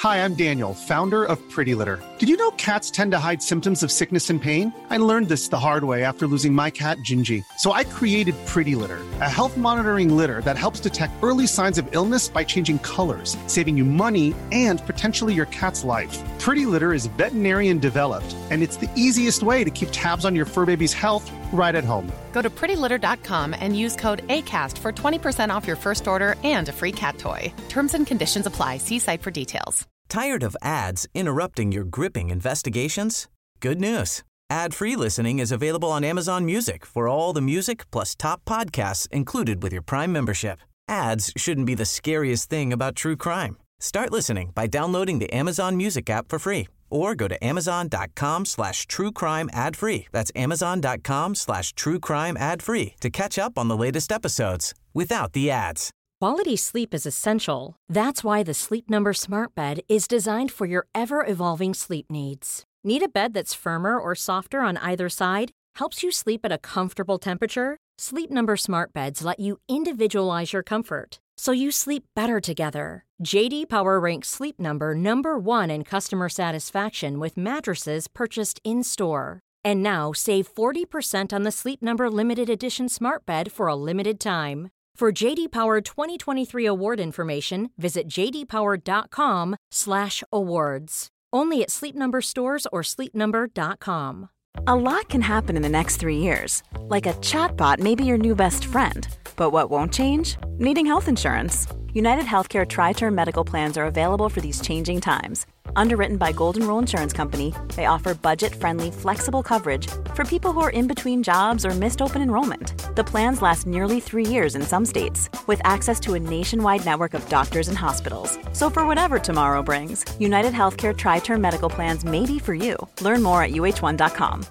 Hi, I'm Daniel, founder of Pretty Litter. Did you know cats tend to hide symptoms of sickness and pain? I learned this the hard way after losing my cat, Gingy. So I created Pretty Litter, a health monitoring litter that helps detect early signs of illness by changing colors, saving you money and potentially your cat's life. Pretty Litter is veterinarian developed, and it's the easiest way to keep tabs on your fur baby's health right at home. Go to prettylitter.com and use code ACAST for 20% off your first order and a free cat toy. Terms and conditions apply. See site for details. Tired of ads interrupting your gripping investigations? Good news. Ad-free listening is available on Amazon Music for all the music plus top podcasts included with your Prime membership. Ads shouldn't be the scariest thing about true crime. Start listening by downloading the Amazon Music app for free or go to amazon.com/truecrime ad-free. That's amazon.com/truecrime ad-free to catch up on the latest episodes without the ads. Quality sleep is essential. That's why the Sleep Number Smart Bed is designed for your ever-evolving sleep needs. Need a bed that's firmer or softer on either side? Helps you sleep at a comfortable temperature? Sleep Number Smart Beds let you individualize your comfort, so you sleep better together. JD Power ranks Sleep Number #1 in customer satisfaction with mattresses purchased in-store. And now save 40% on the Sleep Number Limited Edition Smart Bed for a limited time. For JD Power 2023 award information, visit jdpower.com/awards. Only at Sleep Number stores or sleepnumber.com. A lot can happen in the next 3 years. Like a chatbot may be your new best friend. But what won't change? Needing health insurance. United Healthcare Tri-Term Medical Plans are available for these changing times. Underwritten by Golden Rule Insurance Company, they offer budget-friendly, flexible coverage for people who are in between jobs or missed open enrollment. The plans last nearly 3 years in some states, with access to a nationwide network of doctors and hospitals. So for whatever tomorrow brings, United Healthcare Tri-Term Medical Plans may be for you. Learn more at uh1.com.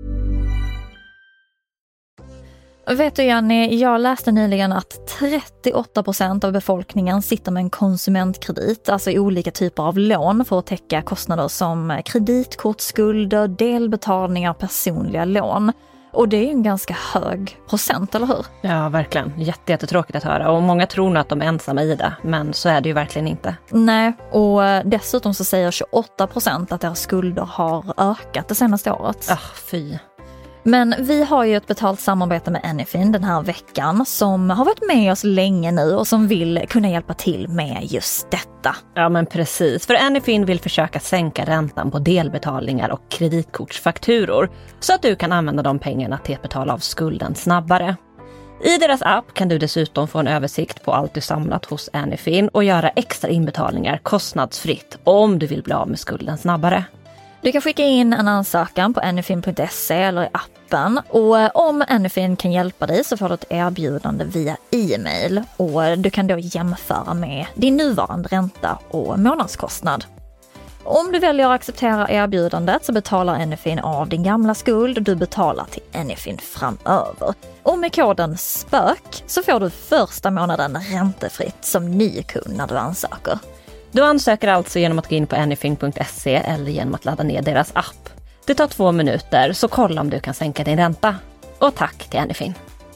Vet du Jenny, jag läste nyligen att 38% av befolkningen sitter med en konsumentkredit, alltså olika typer av lån för att täcka kostnader som kreditkortsskulder, delbetalningar, personliga lån. Och det är ju en ganska hög procent, eller hur? Ja, verkligen. Jättetråkigt att höra. Och många tror nog att de är ensamma i det, men så är det ju verkligen inte. Nej, och dessutom så säger 28% att deras skulder har ökat det senaste året. Fy. Men vi har ju ett betalt samarbete med Anyfin den här veckan som har varit med oss länge nu och som vill kunna hjälpa till med just detta. Ja men precis, för Anyfin vill försöka sänka räntan på delbetalningar och kreditkortsfakturor så att du kan använda de pengarna till att betala av skulden snabbare. I deras app kan du dessutom få en översikt på allt du samlat hos Anyfin och göra extra inbetalningar kostnadsfritt om du vill bli av med skulden snabbare. Du kan skicka in en ansökan på anyfin.se eller i appen och om Anyfin kan hjälpa dig så får du ett erbjudande via e-mail och du kan då jämföra med din nuvarande ränta och månadskostnad. Om du väljer att acceptera erbjudandet så betalar Anyfin av din gamla skuld och du betalar till Anyfin framöver. Och med koden SPÖK så får du första månaden räntefritt som ny kund när du ansöker. Du ansöker alltså genom att gå in på anyfin.se eller genom att ladda ner deras app. Det tar 2 minuter, så kolla om du kan sänka din ränta. Och tack till Anyfin.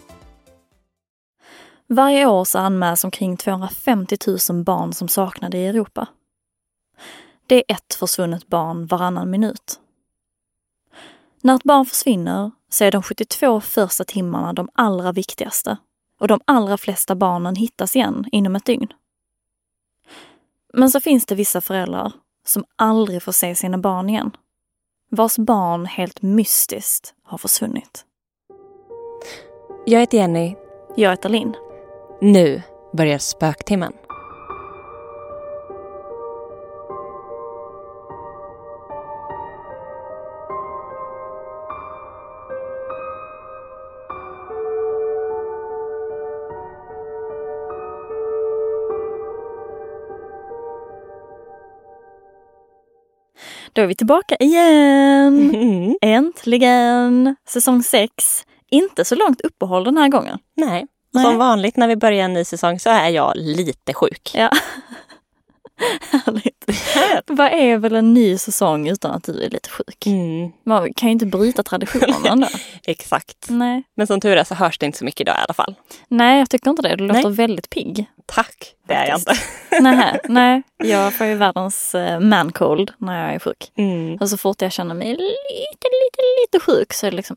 Varje år så anmäls omkring 250 000 barn som saknade i Europa. Det är ett försvunnet barn varannan minut. När ett barn försvinner så är de 72 första timmarna de allra viktigaste. Och de allra flesta barnen hittas igen inom ett dygn. Men så finns det vissa föräldrar som aldrig får se sina barn igen. Vars barn helt mystiskt har försvunnit. Jag heter Jenny. Jag heter Linn. Nu börjar spöktimmen. Då är vi tillbaka igen. Äntligen. Säsong 6. Inte så långt uppehåll den här gången. Nej. Som vanligt när vi börjar en ny säsong så är jag lite sjuk. Ja. Härligt. verkligen. Vad är väl en ny säsong utan att du är lite sjuk? Man kan ju inte bryta traditionerna då. Exakt. Nej. Men som tur är så hörs det inte så mycket idag i alla fall. Nej, jag tycker inte det. Du låter väldigt pigg. Tack, det är jag inte. Nej, jag får ju världens man-cold när jag är sjuk. Och så fort jag känner mig lite sjuk så är det liksom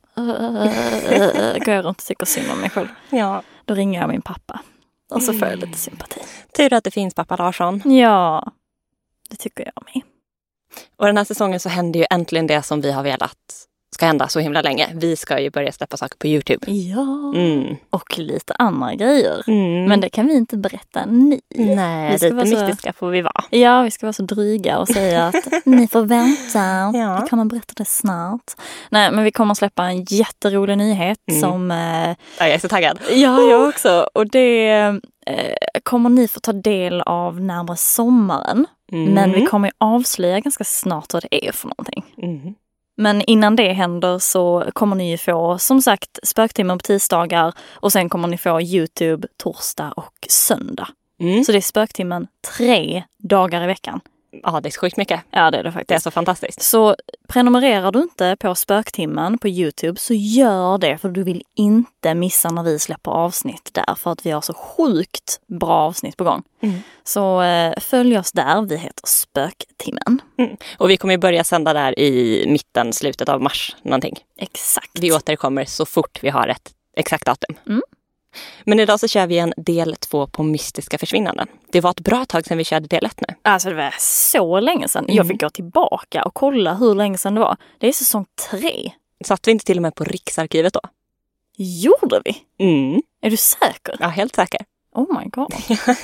går jag runt och tycker synd om mig själv. Ja. Då ringer jag min pappa och så får jag lite sympati. Tur att det finns pappa Larsson. Ja, det tycker jag med. Och den här säsongen så händer ju äntligen det som vi har velat ska hända så himla länge. Vi ska ju börja släppa saker på YouTube. Ja, och lite andra grejer. Men det kan vi inte berätta nu. Nej, lite mystiska får vi vara. Ja, vi ska vara så dryga och säga att ni får vänta. Vi kommer berätta det snart. Nej, men vi kommer släppa en jätterolig nyhet som... Ja, jag är så taggad. Ja, jag också. Och det kommer ni få ta del av närmare sommaren. Men vi kommer avslöja ganska snart vad det är för någonting. Men innan det händer så kommer ni få, som sagt, spöktimmen på tisdagar och sen kommer ni få YouTube torsdag och söndag. Så det är spöktimmen 3 dagar i veckan. Ja, det är så sjukt mycket. Ja, det är det faktiskt. Det är så fantastiskt. Så prenumererar du inte på spöktimmen på YouTube så gör det, för du vill inte missa när vi släpper avsnitt där, för att vi har så sjukt bra avsnitt på gång. Så följ oss där, vi heter Spöktimmen. Och vi kommer ju börja sända där i slutet av mars någonting. Exakt. Vi återkommer så fort vi har ett exakt datum. Men idag så kör vi en del 2 på mystiska försvinnanden. Det var ett bra tag sedan vi körde del 1 nu. Alltså det var så länge sedan. Jag fick gå tillbaka och kolla hur länge sedan det var. Det är säsong 3. Satt vi inte till och med på Riksarkivet då? Gjorde vi? Är du säker? Ja, helt säker. Oh my god.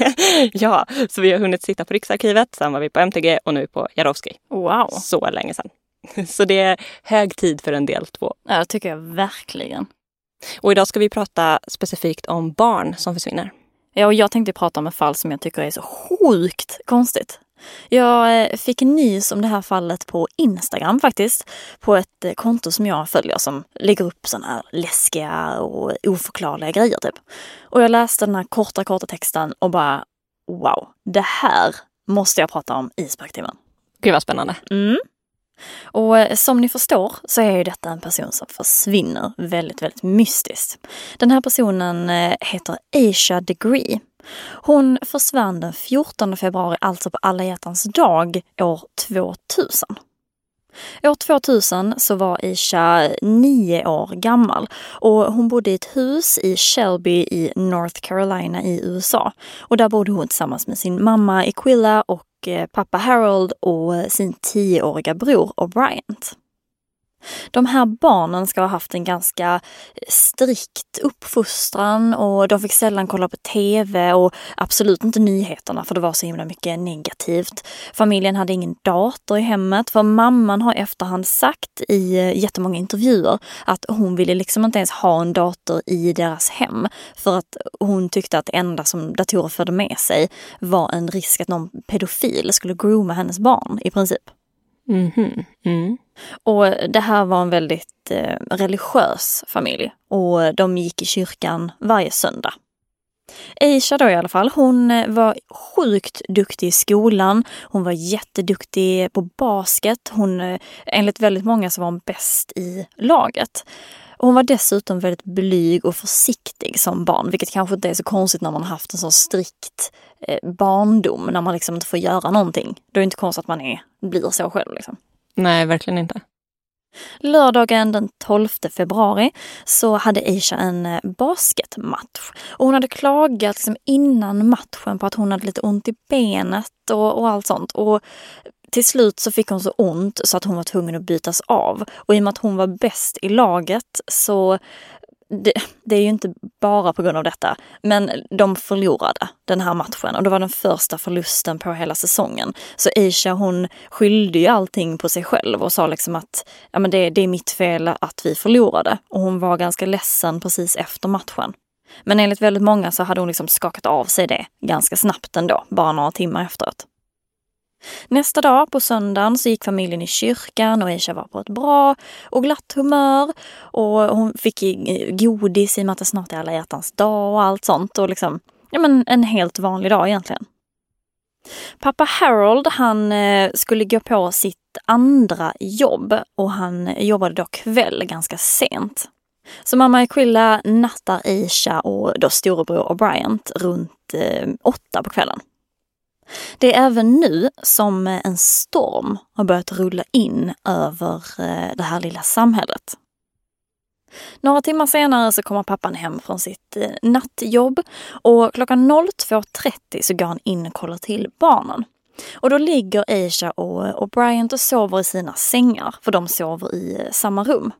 Ja, så vi har hunnit sitta på Riksarkivet, sen var vi på MTG och nu på Jarowski. Wow. Så länge sedan. Så det är hög tid för en del 2. Ja, det tycker jag verkligen. Och idag ska vi prata specifikt om barn som försvinner. Ja, och jag tänkte prata om ett fall som jag tycker är så sjukt konstigt. Jag fick nys om det här fallet på Instagram faktiskt. På ett konto som jag följer som lägger upp såna här läskiga och oförklarliga grejer typ. Och jag läste den här korta texten och bara wow, det här måste jag prata om i spöktimmen. Gud vad spännande. Och som ni förstår så är ju detta en person som försvinner väldigt, väldigt mystiskt. Den här personen heter Aisha Degree. Hon försvann den 14 februari, alltså på Alla hjärtans dag, år 2000. År 2000 så var Aisha 9 år gammal och hon bodde i ett hus i Shelby i North Carolina i USA. Och där bodde hon tillsammans med sin mamma Equilla och pappa Harold och sin 10-åriga bror O'Brien. De här barnen ska ha haft en ganska strikt uppfostran och de fick sällan kolla på tv och absolut inte nyheterna för det var så himla mycket negativt. Familjen hade ingen dator i hemmet för mamman har efterhand sagt i jättemånga intervjuer att hon ville liksom inte ens ha en dator i deras hem för att hon tyckte att det enda som datorer förde med sig var en risk att någon pedofil skulle grooma hennes barn i princip. Och det här var en väldigt religiös familj och de gick i kyrkan varje söndag. Aisha då i alla fall, hon var sjukt duktig i skolan, hon var jätteduktig på basket, enligt väldigt många så var hon bäst i laget. Och hon var dessutom väldigt blyg och försiktig som barn, vilket kanske inte är så konstigt när man har haft en så strikt barndom, när man liksom inte får göra någonting. Då är det inte konstigt att man blir så själv liksom. Nej, verkligen inte. Lördagen den 12 februari så hade Aisha en basketmatch. Och hon hade klagat liksom innan matchen på att hon hade lite ont i benet och allt sånt. Och till slut så fick hon så ont så att hon var tvungen att bytas av. Och i och med att hon var bäst i laget så det är ju inte bara på grund av detta. Men de förlorade den här matchen och det var den första förlusten på hela säsongen. Så Aisha hon skyllde ju allting på sig själv och sa liksom att ja, men det är mitt fel att vi förlorade. Och hon var ganska ledsen precis efter matchen. Men enligt väldigt många så hade hon liksom skakat av sig det ganska snabbt ändå, bara några timmar efteråt. Nästa dag på söndagen så gick familjen i kyrkan och Aisha var på ett bra och glatt humör och hon fick godis i och med att det snart är alla hjärtans dag och allt sånt och liksom, ja men en helt vanlig dag egentligen. Pappa Harold, han skulle gå på sitt andra jobb och han jobbade då kväll ganska sent. Så mamma Aquilla nattar Aisha och då storebror O'Brien runt 8 på kvällen. Det är även nu som en storm har börjat rulla in över det här lilla samhället. Några timmar senare så kommer pappan hem från sitt nattjobb och klockan 02.30 så går han in och kollar till barnen. Och då ligger Aisha och O'Brien och sover i sina sängar, för de sover i samma rum.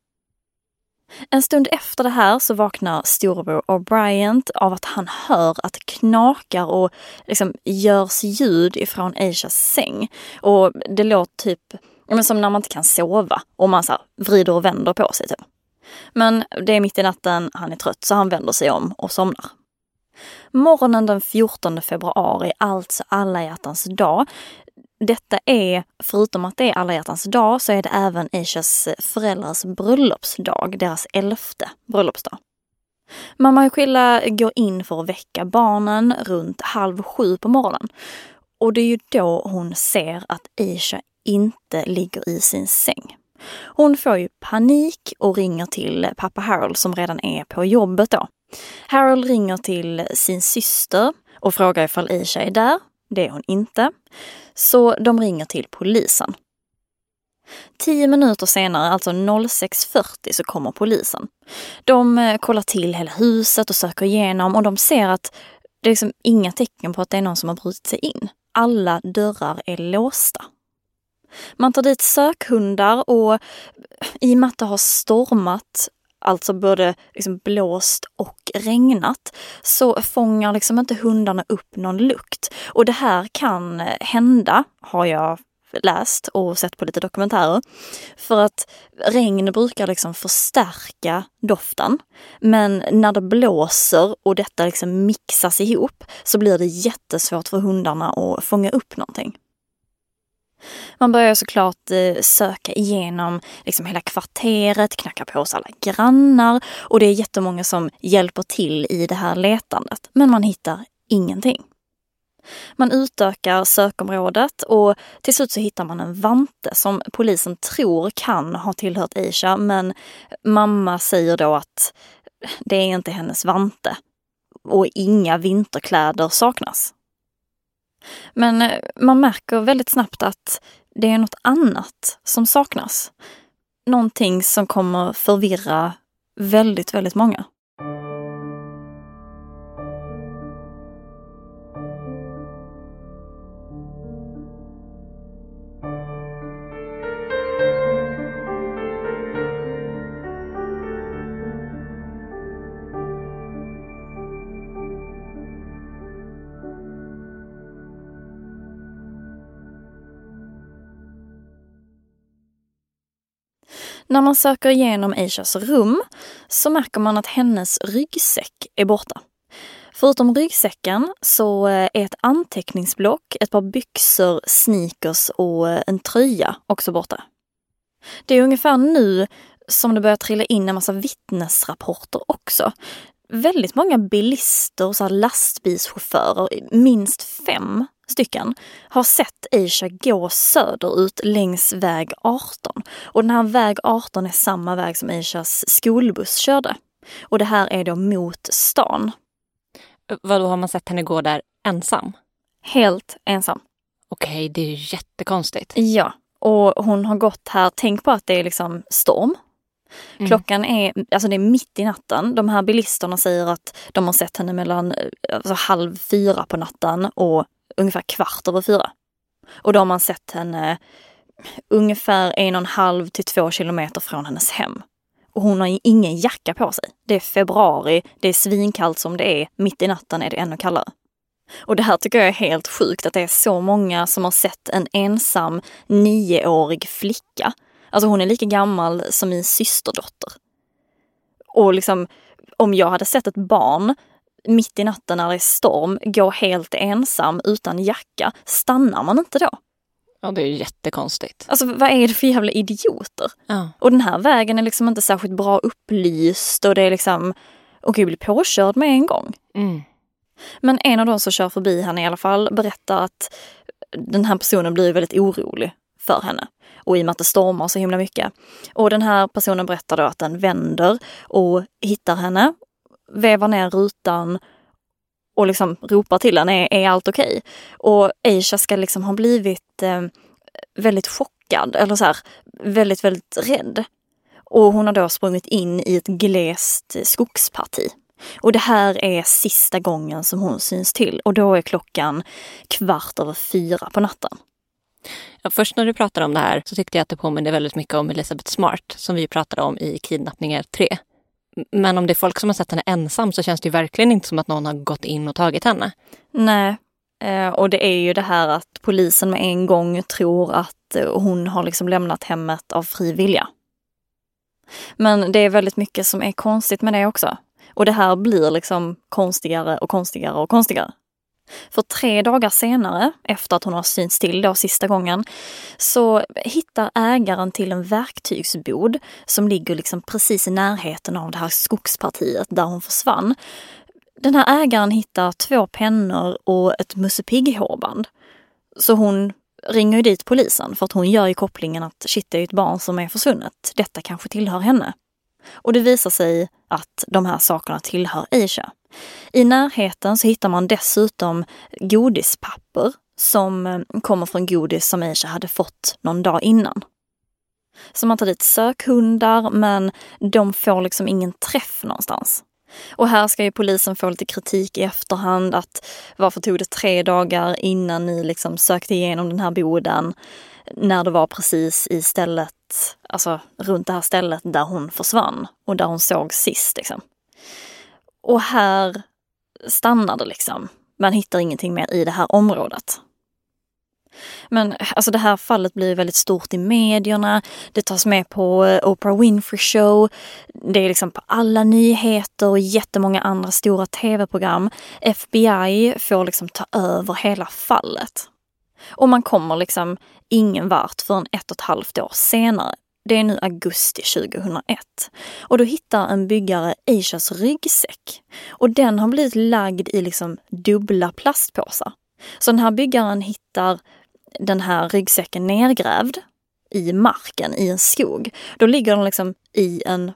En stund efter det här så vaknar storebror O'Brien av att han hör att det knakar och liksom görs ljud ifrån Aishas säng. Och det låter typ som när man inte kan sova och man så här vrider och vänder på sig typ. Men det är mitt i natten, han är trött så han vänder sig om och somnar. Morgonen den 14 februari, alltså alla hjärtans dag. Detta är, förutom att det är alla hjärtans dag, så är det även Aishas föräldrars bröllopsdag, deras 11:e bröllopsdag. Mamma Aquilla går in för att väcka barnen runt 6:30 på morgonen. Och det är ju då hon ser att Aisha inte ligger i sin säng. Hon får ju panik och ringer till pappa Harold som redan är på jobbet då. Harold ringer till sin syster och frågar ifall Aisha är där. Det är hon inte. Så de ringer till polisen. 10 minuter senare, alltså 06.40, så kommer polisen. De kollar till hela huset och söker igenom och de ser att det är liksom inga tecken på att det är någon som har brutit sig in. Alla dörrar är låsta. Man tar dit sökhundar och i och med att det har stormat, alltså både liksom blåst och regnat, så fångar liksom inte hundarna upp någon lukt. Och det här kan hända, har jag läst och sett på lite dokumentärer, för att regn brukar liksom förstärka doften. Men när det blåser och detta liksom mixas ihop så blir det jättesvårt för hundarna att fånga upp någonting. Man börjar såklart söka igenom liksom hela kvarteret, knacka på hos alla grannar och det är jättemånga som hjälper till i det här letandet. Men man hittar ingenting. Man utökar sökområdet och till slut så hittar man en vante som polisen tror kan ha tillhört Aisha, men mamma säger då att det är inte hennes vante och inga vinterkläder saknas. Men man märker väldigt snabbt att det är något annat som saknas. Någonting som kommer förvirra väldigt, väldigt många. När man söker igenom Aishas rum så märker man att hennes ryggsäck är borta. Förutom ryggsäcken så är ett anteckningsblock, ett par byxor, sneakers och en tröja också borta. Det är ungefär nu som det börjar trilla in en massa vittnesrapporter också. Väldigt många bilister och så här lastbilschaufförer, minst 5 stycken, har sett Aisha gå söderut längs väg 18. Och den här väg 18 är samma väg som Aishas skolbuss körde. Och det här är då mot stan. Vadå, har man sett henne gå där ensam? Helt ensam. Okej, det är ju jättekonstigt. Ja, och hon har gått här, tänk på att det är liksom storm. Klockan är, alltså det är mitt i natten. De här bilisterna säger att de har sett henne mellan 3:30 på natten och ungefär 4:15. Och då har man sett henne ungefär 1,5 till 2 kilometer från hennes hem. Och hon har ju ingen jacka på sig. Det är februari, det är svinkallt som det är. Mitt i natten är det ännu kallare. Och det här tycker jag är helt sjukt, att det är så många som har sett en ensam 9-årig flicka. Alltså hon är lika gammal som min systerdotter. Och liksom, om jag hade sett ett barn mitt i natten när det är storm gå helt ensam utan jacka, stannar man inte då? Ja, det är ju jättekonstigt. Alltså vad är det för jävla idioter? Ja. Och den här vägen är liksom inte särskilt bra upplyst och det är liksom, okej, bli påkörd med en gång. Men en av de som kör förbi henne i alla fall berättar att den här personen blir väldigt orolig för henne. Och i och med att det stormar så himla mycket. Och den här personen berättar då att den vänder och hittar henne, vevar ner rutan och liksom ropar till henne, är allt okej? Och Aisha ska liksom ha blivit väldigt chockad eller så här, väldigt, väldigt rädd. Och hon har då sprungit in i ett glest skogsparti. Och det här är sista gången som hon syns till. Och då är klockan 4:15 på natten. Ja, först när du pratade om det här så tyckte jag att det påminner väldigt mycket om Elizabeth Smart som vi pratade om i Kidnappningar 3. Men om det är folk som har sett henne ensam så känns det ju verkligen inte som att någon har gått in och tagit henne. Nej, och det är ju det här att polisen med en gång tror att hon har liksom lämnat hemmet av fri vilja. Men det är väldigt mycket som är konstigt med det också. Och det här blir liksom konstigare och konstigare och konstigare. För 3 dagar senare, efter att hon har synts till då sista gången, så hittar ägaren till en verktygsbod som ligger liksom precis i närheten av det här skogspartiet där hon försvann. Den här ägaren hittar 2 pennor och ett Musse Pigg-hårband. Så hon ringer ju dit polisen för att hon gör ju kopplingen att shit, det är ett barn som är försvunnet. Detta kanske tillhör henne. Och det visar sig att de här sakerna tillhör Aisha. I närheten så hittar man dessutom godispapper som kommer från godis som Aisha hade fått någon dag innan. Så man tar dit sökhundar, men de får liksom ingen träff någonstans. Och här ska ju polisen få lite kritik i efterhand att varför tog det 3 dagar innan ni liksom sökte igenom den här boden när det var precis i stället, alltså runt det här stället där hon försvann och där hon såg sist liksom. Och här stannar det liksom. Man hittar ingenting mer i det här området. Men alltså det här fallet blir väldigt stort i medierna. Det tas med på Oprah Winfrey Show. Det är liksom på alla nyheter och jättemånga andra stora tv-program. FBI får liksom ta över hela fallet. Och man kommer liksom ingen vart förrän 1,5 år senare. Det är nu augusti 2001. Och då hittar en byggare Aishas ryggsäck. Och den har blivit lagd i liksom dubbla plastpåsar. Så den här byggaren hittar den här ryggsäcken nedgrävd i marken i en skog. Då ligger den liksom i en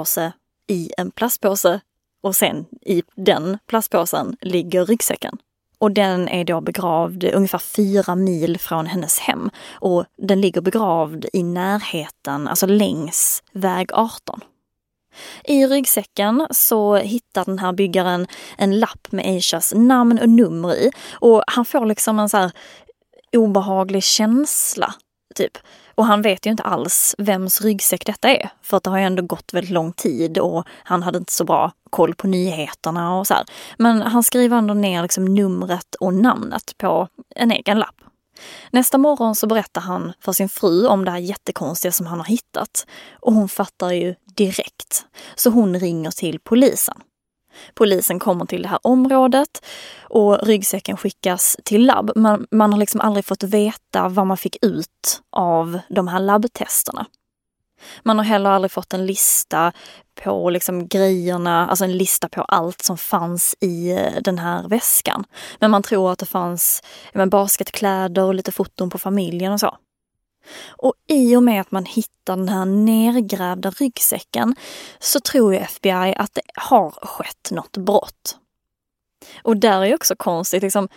plastpåse och sen i den plastpåsen ligger ryggsäcken. Och den är då begravd ungefär 4 mil från hennes hem. Och den ligger begravd i närheten, alltså längs väg 18. I ryggsäcken så hittar den här byggaren en lapp med Aishas namn och nummer i. Och han får liksom en så här obehaglig känsla, typ. Och han vet ju inte alls vems ryggsäck detta är. För att det har ju ändå gått väldigt lång tid och han hade inte så bra koll på nyheterna och så här. Men han skriver ändå ner liksom numret och namnet på en egen lapp. Nästa morgon så berättar han för sin fru om det här jättekonstiga som han har hittat. Och hon fattar ju direkt. Så hon ringer till polisen. Polisen kommer till det här området och ryggsäcken skickas till labb. Man har liksom aldrig fått veta vad man fick ut av de här labbtesterna. Man har heller aldrig fått en lista på liksom grejerna, alltså en lista på allt som fanns i den här väskan. Men man tror att det fanns basketkläder och lite foton på familjen och så. Och i och med att man hittar den här nergrävda ryggsäcken så tror ju FBI att det har skett något brott. Och där är ju också konstigt, liksom,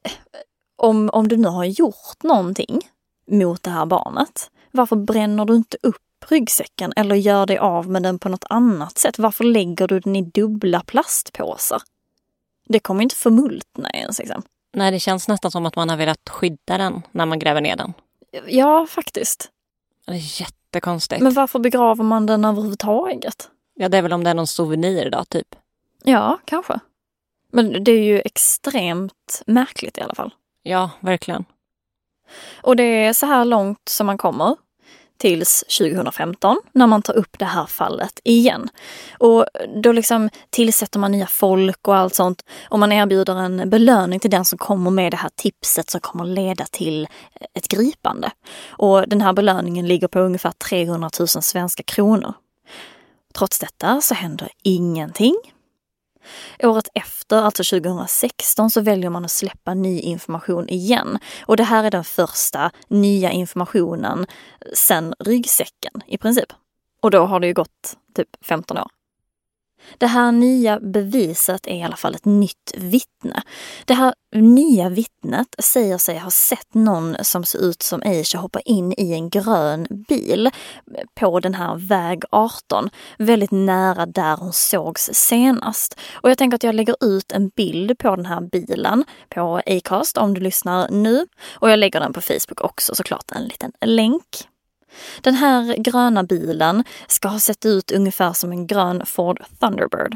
om du nu har gjort någonting mot det här barnet, varför bränner du inte upp ryggsäcken eller gör dig av med den på något annat sätt? Varför lägger du den i dubbla plastpåsar? Det kommer inte förmultna ens liksom. Nej, det känns nästan som att man har velat skydda den när man gräver ner den. Ja, faktiskt. Det är jättekonstigt. Men varför begraver man den överhuvudtaget? Ja, det är väl om det är någon souvenir då, typ. Ja, kanske. Men det är ju extremt märkligt i alla fall. Ja, verkligen. Och det är så här långt som man kommer tills 2015 när man tar upp det här fallet igen. Och då liksom tillsätter man nya folk och allt sånt. Och man erbjuder en belöning till den som kommer med det här tipset som kommer leda till ett gripande. Och den här belöningen ligger på ungefär 300 000 svenska kronor. Trots detta så händer ingenting. Året efter, alltså 2016, så väljer man att släppa ny information igen. Och det här är den första nya informationen sedan ryggsäcken i princip. Och då har det ju gått typ 15 år. Det här nya beviset är i alla fall ett nytt vittne. Det här nya vittnet säger sig ha sett någon som ser ut som Aisha hoppa in i en grön bil på den här väg 18, väldigt nära där hon sågs senast. Och jag tänker att jag lägger ut en bild på den här bilen på Acast om du lyssnar nu. Och jag lägger den på Facebook också, såklart en liten länk. Den här gröna bilen ska ha sett ut ungefär som en grön Ford Thunderbird.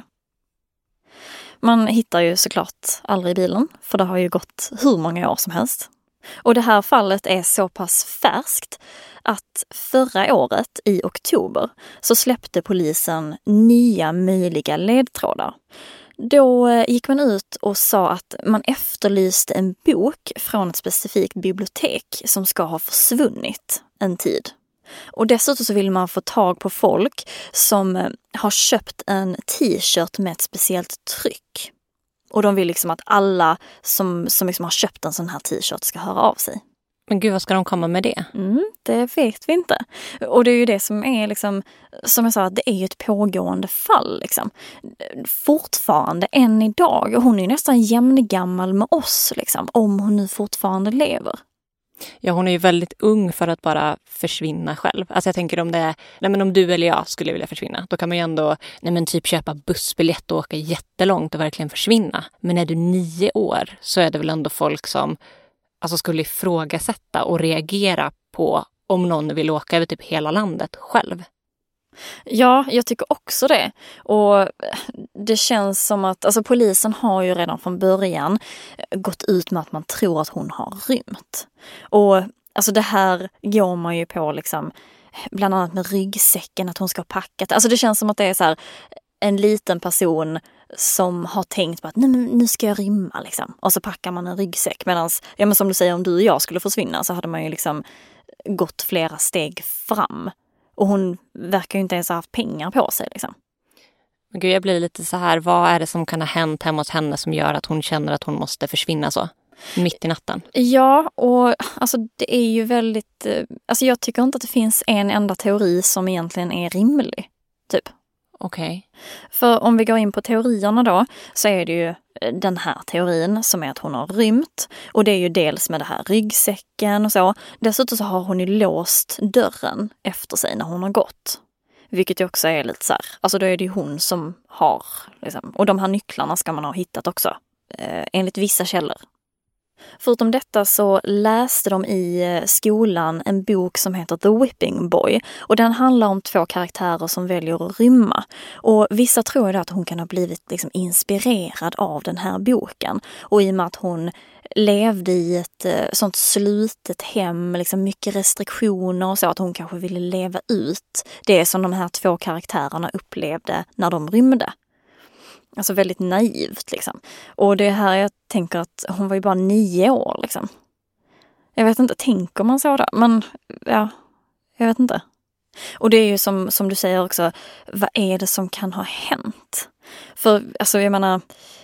Man hittar ju såklart aldrig bilen, för det har ju gått hur många år som helst. Och det här fallet är så pass färskt att förra året i oktober så släppte polisen nya möjliga ledtrådar. Då gick man ut och sa att man efterlyste en bok från ett specifikt bibliotek som ska ha försvunnit en tid. Och dessutom så vill man få tag på folk som har köpt en t-shirt med ett speciellt tryck. Och de vill liksom att alla som liksom har köpt en sån här t-shirt ska höra av sig. Men gud, vad ska de komma med det? Det vet vi inte. Och det är ju det som är liksom, som jag sa, att det är ju ett pågående fall liksom. Fortfarande än idag. Och hon är ju nästan jämngammal med oss liksom, om hon nu fortfarande lever. Ja, hon är ju väldigt ung för att bara försvinna själv. Alltså jag tänker om det är, nej men om du eller jag skulle vilja försvinna, då kan man ju ändå, nej men typ köpa bussbiljett och åka jättelångt och verkligen försvinna. Men är du 9 år så är det väl ändå folk som alltså skulle ifrågasätta och reagera på om någon vill åka över typ hela landet själv. Ja, jag tycker också det. Och det känns som att alltså polisen har ju redan från början gått ut med att man tror att hon har rymt. Och alltså det här går man ju på liksom, bland annat med ryggsäcken, att hon ska ha packat. Alltså det känns som att det är så här, en liten person som har tänkt på att nej, men nu ska jag rymma liksom. Och så packar man en ryggsäck. Medan, ja men som du säger, om du och jag skulle försvinna så hade man ju liksom gått flera steg fram. Och hon verkar ju inte ens ha haft pengar på sig liksom. Men gud, jag blir lite så här, vad är det som kan ha hänt hemma hos henne som gör att hon känner att hon måste försvinna så? Mitt i natten. Ja, och alltså det är ju väldigt, alltså jag tycker inte att det finns en enda teori som egentligen är rimlig, typ. Okej. För om vi går in på teorierna då, så är det ju den här teorin som är att hon har rymt. Och det är ju dels med det här ryggsäcken och så. Dessutom så har hon ju låst dörren efter sig när hon har gått. Vilket ju också är lite så här, alltså då är det ju hon som har, liksom. Och de här nycklarna ska man ha hittat också, enligt vissa källor. Förutom detta så läste de i skolan en bok som heter The Whipping Boy. Och den handlar om 2 karaktärer som väljer att rymma. Och vissa tror ju att hon kan ha blivit liksom inspirerad av den här boken. Och i och med att hon levde i ett sånt slutet hem, liksom mycket restriktioner och så, att hon kanske ville leva ut det som de här 2 karaktärerna upplevde när de rymde. Alltså väldigt naivt liksom. Och det här jag tänker att hon var ju bara 9 år liksom. Jag vet inte, tänker man så då? Men ja, jag vet inte. Och det är ju som du säger också, vad är det som kan ha hänt? För alltså jag menar,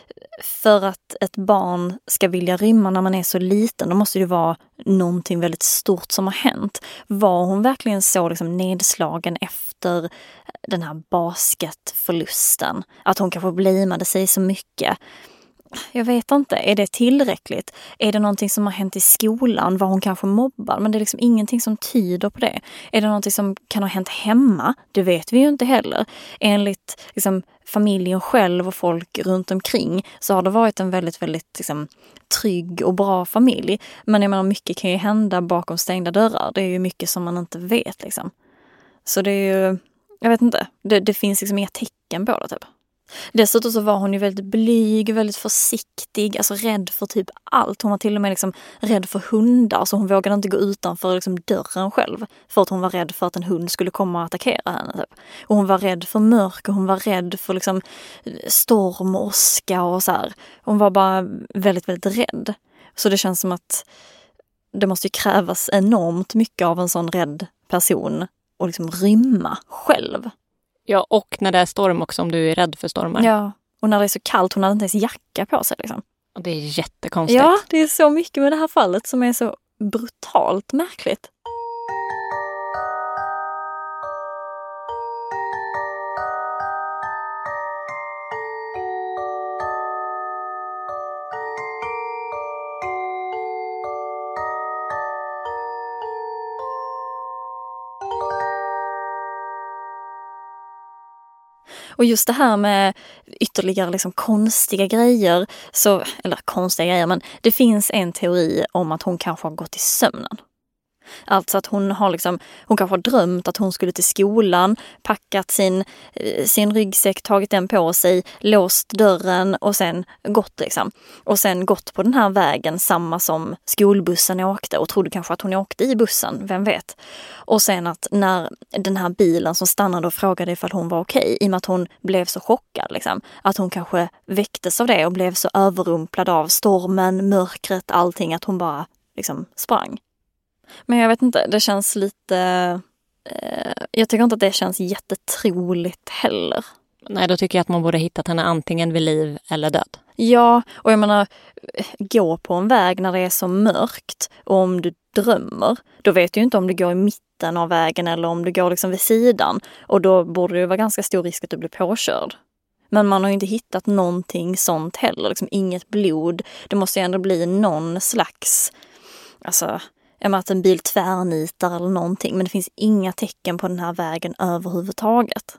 för att ett barn ska vilja rymma när man är så liten, då måste det vara någonting väldigt stort som har hänt. Var hon verkligen så liksom nedslagen efter den här basketförlusten? Att hon kanske blameade sig så mycket? Jag vet inte, är det tillräckligt? Är det någonting som har hänt i skolan? Var hon kanske mobbad? Men det är liksom ingenting som tyder på det. Är det någonting som kan ha hänt hemma? Det vet vi ju inte heller. Enligt liksom familjen själv och folk runt omkring så har det varit en väldigt, väldigt liksom trygg och bra familj. Men jag menar, mycket kan ju hända bakom stängda dörrar. Det är ju mycket som man inte vet liksom. Så det är ju, jag vet inte, det finns liksom inga tecken på det typ. Dessutom så var hon ju väldigt blyg, väldigt försiktig, alltså rädd för typ allt. Hon var till och med liksom rädd för hundar, så hon vågade inte gå utanför liksom dörren själv. För att hon var rädd för att en hund skulle komma och attackera henne. Typ. Och hon var rädd för mörker, hon var rädd för liksom storm och åska och så här. Hon var bara väldigt, väldigt rädd. Så det känns som att det måste ju krävas enormt mycket av en sån rädd person och liksom rymma själv. Ja, och när det är storm också, om du är rädd för stormar. Ja, Och när det är så kallt, hon hade inte ens jacka på sig liksom. Och det är jättekonstigt. Ja, det är så mycket med det här fallet som är så brutalt märkligt. Och just det här med ytterligare liksom konstiga grejer, eller konstiga grejer, men det finns en teori om att hon kanske har gått i sömnen. Alltså att hon kanske har drömt att hon skulle till skolan, packat sin ryggsäck, tagit den på sig, låst dörren och sen gått liksom. Och sen gått på den här vägen, samma som skolbussen åkte, och trodde kanske att hon åkte i bussen, vem vet. Och sen att när den här bilen som stannade och frågade ifall hon var okej, i och med att hon blev så chockad liksom, att hon kanske väcktes av det och blev så överrumplad av stormen, mörkret, allting, att hon bara liksom sprang. Men jag vet inte, det känns lite... jag tycker inte att det känns jättetroligt heller. Nej, då tycker jag att man borde hittat henne antingen vid liv eller död. Ja, och jag menar, gå på en väg när det är så mörkt och om du drömmer, då vet du ju inte om du går i mitten av vägen eller om du går liksom vid sidan. Och då borde det vara ganska stor risk att du blir påkörd. Men man har ju inte hittat någonting sånt heller, liksom inget blod. Det måste ju ändå bli någon slags... Alltså... att en bil tvärnitar eller någonting, men det finns inga tecken på den här vägen överhuvudtaget.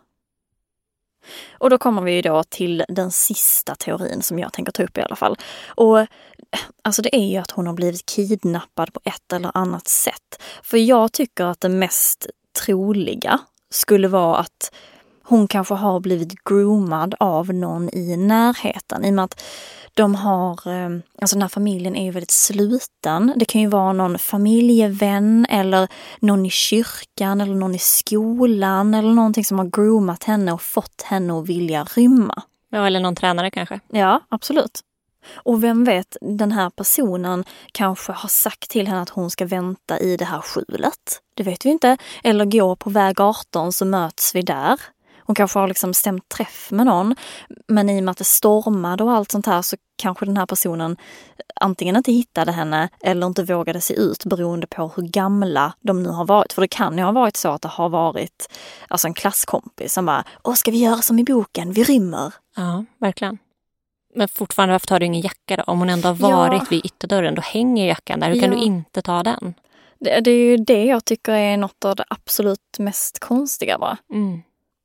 Och då kommer vi ju då till den sista teorin som jag tänker ta upp i alla fall. Och alltså det är ju att hon har blivit kidnappad på ett eller annat sätt. För jag tycker att det mest troliga skulle vara att hon kanske har blivit groomad av någon i närheten. I och med att de har, alltså den här familjen är ju väldigt sluten. Det kan ju vara någon familjevän eller någon i kyrkan eller någon i skolan eller någonting som har groomat henne och fått henne att vilja rymma. Ja, eller någon tränare kanske. Ja, absolut. Och vem vet, den här personen kanske har sagt till henne att hon ska vänta i det här skjulet. Det vet vi inte. Eller gå på väg 18 så möts vi där. Hon kanske har liksom stämt träff med någon, men i och med att det stormade och allt sånt här så kanske den här personen antingen inte hittade henne eller inte vågade se ut beroende på hur gamla de nu har varit. För det kan ju ha varit så att det har varit alltså en klasskompis som bara, ska vi göra som i boken, vi rymmer. Ja, verkligen. Men fortfarande, varför tar du ingen jacka då? Om hon ändå har varit vid ytterdörren, då hänger jackan där. Hur kan du inte ta den? Det är ju det jag tycker är något av det absolut mest konstiga bara. Mm.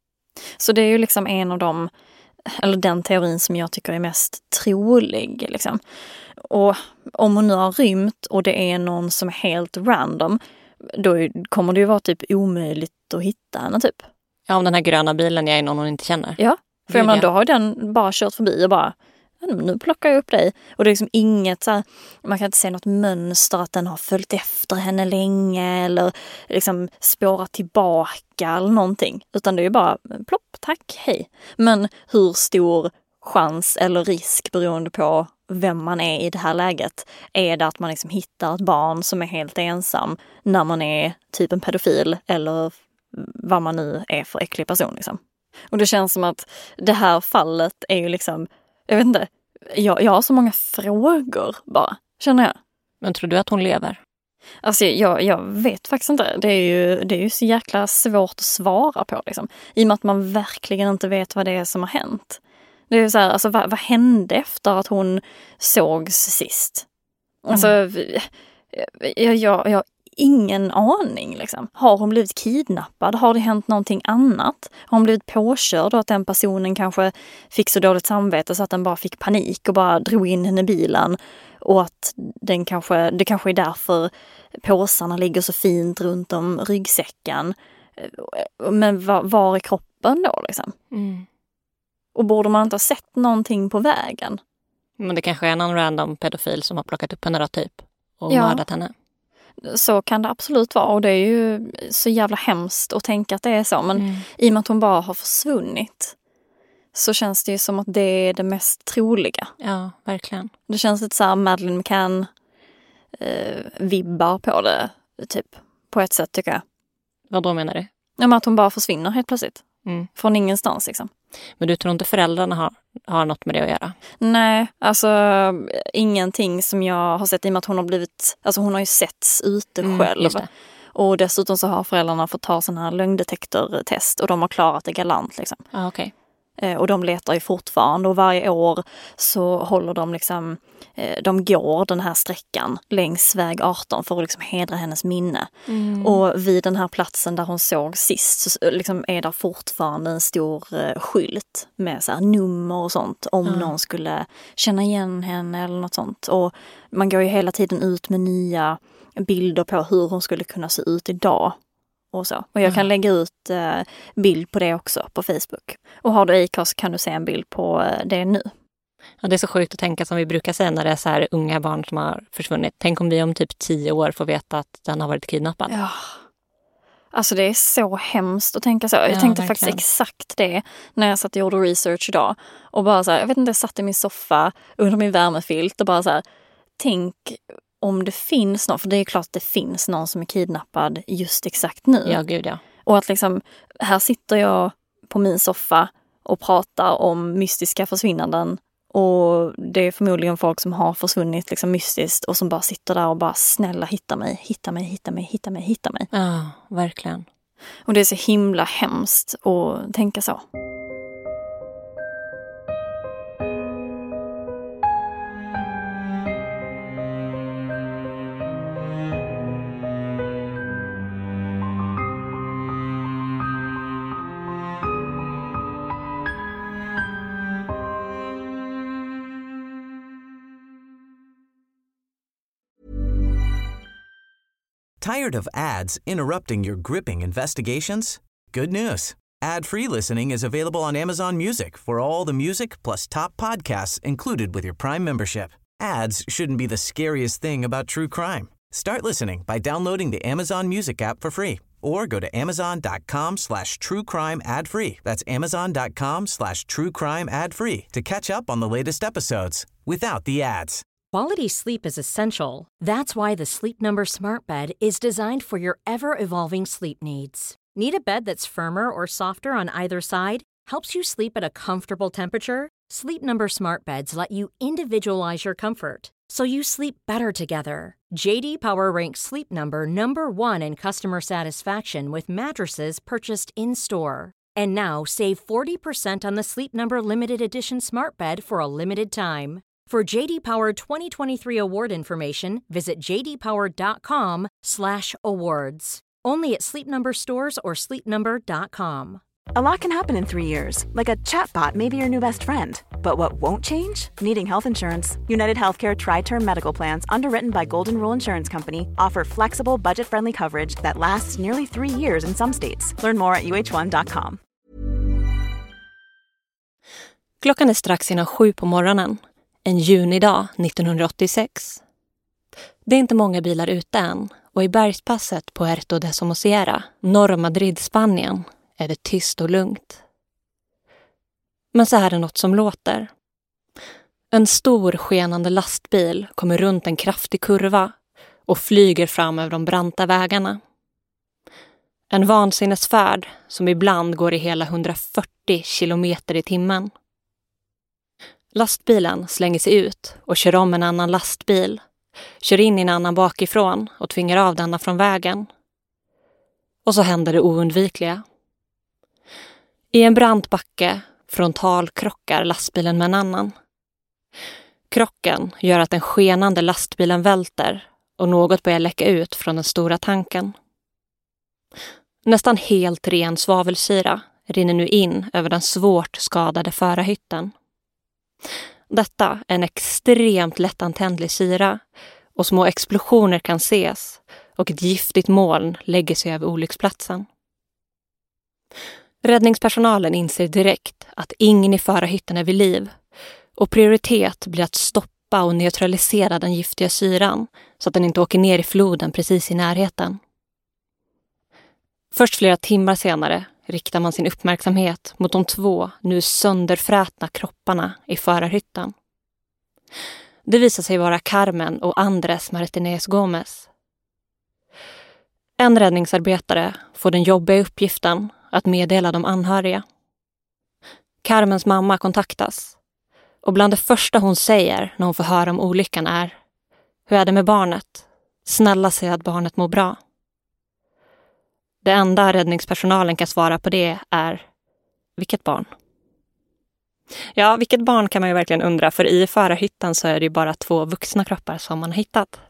Så det är ju liksom en av dem, eller den teorin som jag tycker är mest trolig. Liksom. Och om hon nu har rymt och det är någon som är helt random, då kommer det ju vara typ omöjligt att hitta henne typ. Ja, om den här gröna bilen är någon hon inte känner. Ja, för man då har den bara kört förbi och bara, nu plockar jag upp dig. Och det är liksom inget så här, man kan inte se något mönster att den har följt efter henne länge eller liksom spårat tillbaka eller någonting. Utan det är ju bara plopp, tack, hej. Men hur stor chans eller risk beroende på vem man är i det här läget är det att man liksom hittar ett barn som är helt ensam när man är typ en pedofil eller vad man nu är för äcklig person liksom. Och det känns som att det här fallet är ju liksom, jag vet inte, jag har så många frågor bara, känner jag. Men tror du att hon lever? Alltså jag vet faktiskt inte. Det är ju så jäkla svårt att svara på liksom. I och med att man verkligen inte vet vad det är som har hänt. Det är ju så här, alltså vad hände efter att hon sågs sist? Alltså jag har ingen aning liksom. Har hon blivit kidnappad? Har det hänt någonting annat? Har hon blivit påkörd och att den personen kanske fick så dåligt samvete så att den bara fick panik och bara drog in henne i bilen? Och att det kanske är därför påsarna ligger så fint runt om ryggsäcken. Men var är kroppen då liksom? Mm. Och borde man inte ha sett någonting på vägen? Men det kanske är någon random pedofil som har plockat upp henne då typ och mördat henne. Så kan det absolut vara, och det är ju så jävla hemskt att tänka att det är så. Men i och med att hon bara har försvunnit så känns det ju som att det är det mest troliga. Ja, verkligen. Det känns lite så här Madeleine McCann vibbar på det typ, på ett sätt tycker jag. Vad då menar du? Ja, men att hon bara försvinner helt plötsligt. Mm. Från ingenstans liksom. Men du tror inte föräldrarna har något med det att göra? Nej, alltså ingenting som jag har sett i och med att hon har blivit, alltså hon har ju setts ute själv. Och dessutom så har föräldrarna fått ta sådana här lögndetektortest och de har klarat det galant liksom. Okej. Och de letar ju fortfarande och varje år så håller de liksom, de går den här sträckan längs väg 18 för att liksom hedra hennes minne. Och vid den här platsen där hon såg sist så liksom är där fortfarande en stor skylt med så här nummer och sånt om någon skulle känna igen henne eller något sånt. Och man går ju hela tiden ut med nya bilder på hur hon skulle kunna se ut idag. Och så. Och jag kan lägga ut bild på det också på Facebook. Och har du Acast kan du se en bild på det nu. Ja, det är så sjukt att tänka som vi brukar säga när det är så här unga barn som har försvunnit. Tänk om vi om typ 10 år får veta att den har varit kidnappad. Ja. Alltså det är så hemskt att tänka så. Jag tänkte verkligen. faktiskt exakt det när jag satt och gjorde research idag. Och bara så här, jag vet inte, jag satt i min soffa under min värmefilt och bara så här, tänk om det finns någon, för det är klart att det finns någon som är kidnappad just exakt nu. Ja, gud ja. Och att liksom, här sitter jag på min soffa och pratar om mystiska försvinnanden. Och det är förmodligen folk som har försvunnit liksom mystiskt och som bara sitter där och bara snälla hitta mig. Ja, verkligen. Och det är så himla hemskt att tänka så. Tired of ads interrupting your gripping investigations? Good news. Ad-free listening is available on Amazon Music for all the music plus top podcasts included with your Prime membership. Ads shouldn't be the scariest thing about true crime. Start listening by downloading the Amazon Music app for free or go to amazon.com/truecrime ad-free. That's amazon.com/truecrime ad-free to catch up on the latest episodes without the ads. Quality sleep is essential. That's why the Sleep Number Smart Bed is designed for your ever-evolving sleep needs. Need a bed that's firmer or softer on either side? Helps you sleep at a comfortable temperature? Sleep Number Smart Beds let you individualize your comfort, so you sleep better together. JD Power ranks Sleep Number #1 in customer satisfaction with mattresses purchased in-store. And now save 40% on the Sleep Number Limited Edition Smart Bed for a limited time. For JD Power 2023 award information, visit jdpower.com/awards. Only at Sleep Number stores or sleepnumber.com. A lot can happen in 3 years, like a chatbot may be your new best friend. But what won't change? Needing health insurance. United Healthcare Tri-Term Medical Plans, underwritten by Golden Rule Insurance Company, offer flexible, budget-friendly coverage that lasts nearly 3 years in some states. Learn more at uh1.com. Klockan är strax innan 7 på morgonen. En junidag 1986. Det är inte många bilar ute än och i bergspasset på Puerto de Somosierra, norr om Madrid, Spanien, är det tyst och lugnt. Men så här är det något som låter. En stor skenande lastbil kommer runt en kraftig kurva och flyger fram över de branta vägarna. En vansinnesfärd som ibland går i hela 140 kilometer i timmen. Lastbilen slänger sig ut och kör om en annan lastbil, kör in i en annan bakifrån och tvingar av denna från vägen. Och så händer det oundvikliga. I en brant backe frontalkrockar lastbilen med en annan. Krocken gör att den skenande lastbilen välter och något börjar läcka ut från den stora tanken. Nästan helt ren svavelsyra rinner nu in över den svårt skadade förarhytten. Detta är en extremt lättantändlig syra och små explosioner kan ses och ett giftigt moln lägger sig över olycksplatsen. Räddningspersonalen inser direkt att ingen i förarhytten är vid liv och prioritet blir att stoppa och neutralisera den giftiga syran så att den inte åker ner i floden precis i närheten. Först flera timmar senare riktar man sin uppmärksamhet mot de 2 nu sönderfrätna kropparna i förarhytten. Det visar sig vara Carmen och Andres Martinez Gómez. En räddningsarbetare får den jobbiga uppgiften att meddela de anhöriga. Carmens mamma kontaktas. Och bland det första hon säger när hon får höra om olyckan är: hur är det med barnet? Snälla säg att barnet mår bra. Det enda räddningspersonalen kan svara på det är: vilket barn? Ja, vilket barn kan man ju verkligen undra, för i förarhytten så är det ju bara 2 vuxna kroppar som man har hittat.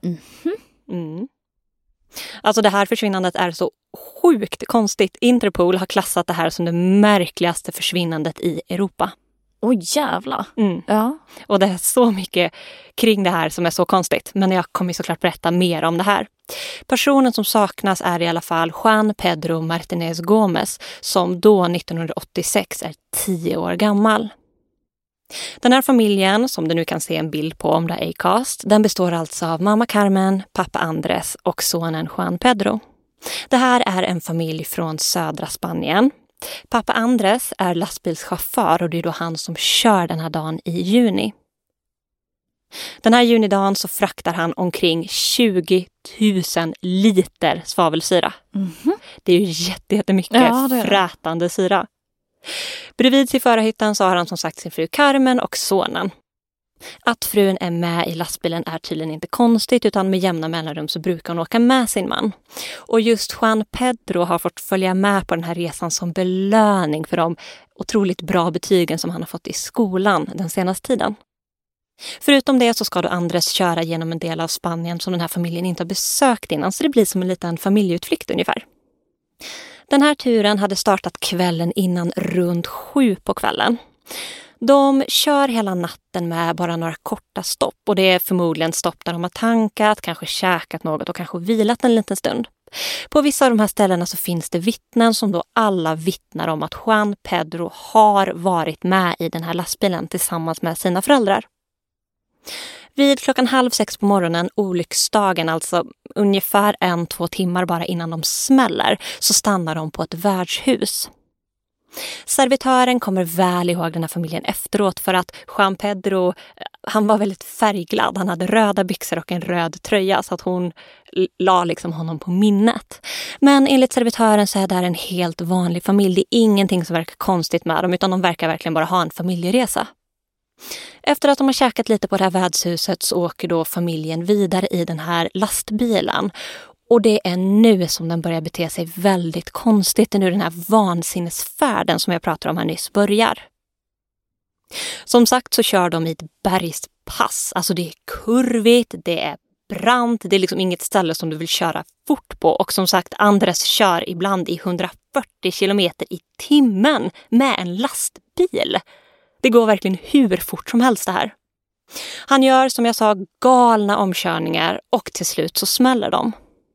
Alltså det här försvinnandet är så sjukt konstigt. Interpol har klassat det här som det märkligaste försvinnandet i Europa. Oj jävlar. Ja. Och det är så mycket kring det här som är så konstigt. Men jag kommer såklart berätta mer om det här. Personen som saknas är i alla fall Juan Pedro Martinez Gómez, som då 1986 är 10 år gammal. Den här familjen, som du nu kan se en bild på om det är Acast, den består alltså av mamma Carmen, pappa Andres och sonen Juan Pedro. Det här är en familj från södra Spanien. Pappa Andres är lastbilschaufför och det är då han som kör den här dagen i juni. Den här junidagen så fraktar han omkring 20 000 liter svavelsyra. Det är ju jättemycket frätande syra. Bredvid sig förarhytten så har han som sagt sin fru Carmen och sonen. Att frun är med i lastbilen är tydligen inte konstigt, utan med jämna mellanrum så brukar hon åka med sin man. Och just Juan Pedro har fått följa med på den här resan som belöning för de otroligt bra betygen som han har fått i skolan den senaste tiden. Förutom det så ska då Andres köra genom en del av Spanien som den här familjen inte har besökt innan, så det blir som en liten familjeutflykt ungefär. Den här turen hade startat kvällen innan runt 7 på kvällen. De kör hela natten med bara några korta stopp, och det är förmodligen stopp där de har tankat, kanske käkat något och kanske vilat en liten stund. På vissa av de här ställena så finns det vittnen som då alla vittnar om att Juan Pedro har varit med i den här lastbilen tillsammans med sina föräldrar. Vid 5:30 på morgonen, olycksdagen, alltså ungefär 1-2 timmar bara innan de smäller, så stannar de på ett värdshus. Servitören kommer väl ihåg den här familjen efteråt, för att Juan Pedro, han var väldigt färgglad. Han hade röda byxor och en röd tröja, så att hon la liksom honom på minnet. Men enligt servitören så är det en helt vanlig familj. Det är ingenting som verkar konstigt med dem, utan de verkar verkligen bara ha en familjeresa. Efter att de har käkat lite på det här värdshuset så åker då familjen vidare i den här lastbilen. Och det är nu som den börjar bete sig väldigt konstigt. Det är nu den här vansinnesfärden som jag pratade om här nyss börjar. Som sagt så kör de i ett bergspass. Alltså det är kurvigt, det är brant, det är liksom inget ställe som du vill köra fort på. Och som sagt, Andres kör ibland i 140 kilometer i timmen med en lastbil. Det går verkligen hur fort som helst det här. Han gör, som jag sa, galna omkörningar och till slut så smäller de.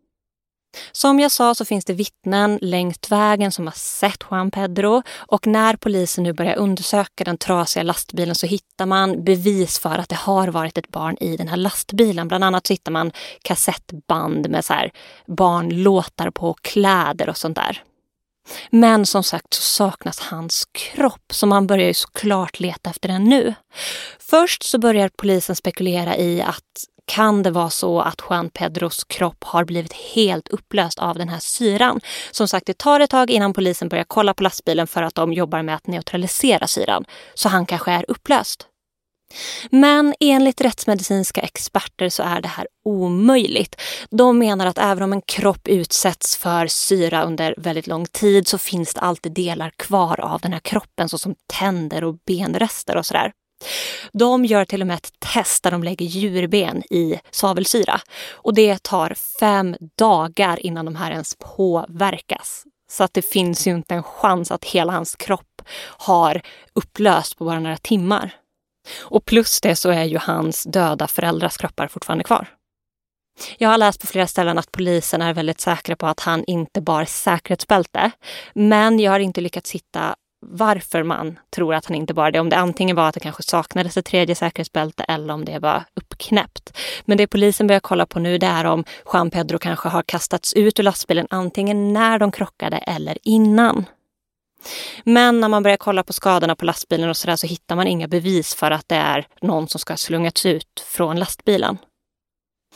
Som jag sa så finns det vittnen längs vägen som har sett Juan Pedro, och när polisen nu börjar undersöka den trasiga lastbilen så hittar man bevis för att det har varit ett barn i den här lastbilen. Bland annat så hittar man kassettband med så här barnlåtar på kläder och sånt där. Men som sagt så saknas hans kropp, så man börjar ju såklart leta efter den nu. Först så börjar polisen spekulera i att kan det vara så att Juan Pedros kropp har blivit helt upplöst av den här syran. Som sagt, det tar ett tag innan polisen börjar kolla på lastbilen för att de jobbar med att neutralisera syran. Så han kanske är upplöst. Men enligt rättsmedicinska experter så är det här omöjligt. De menar att även om en kropp utsätts för syra under väldigt lång tid så finns det alltid delar kvar av den här kroppen, såsom tänder och benrester och sådär. De gör till och med ett test där de lägger djurben i svavelsyra. Och det tar 5 dagar innan de här ens påverkas. Så att det finns ju inte en chans att hela hans kropp har upplöst på bara några timmar. Och plus det så är ju hans döda föräldrars kroppar fortfarande kvar. Jag har läst på flera ställen att polisen är väldigt säkra på att han inte bar säkerhetsbälte. Men jag har inte lyckats hitta varför man tror att han inte bar det. Om det antingen var att det kanske saknades ett 3:e säkerhetsbälte eller om det var uppknäppt. Men det polisen börjar kolla på nu, det är om Juan Pedro kanske har kastats ut ur lastbilen antingen när de krockade eller innan. Men när man börjar kolla på skadorna på lastbilen och sådär så hittar man inga bevis för att det är någon som ska ha slungats ut från lastbilen.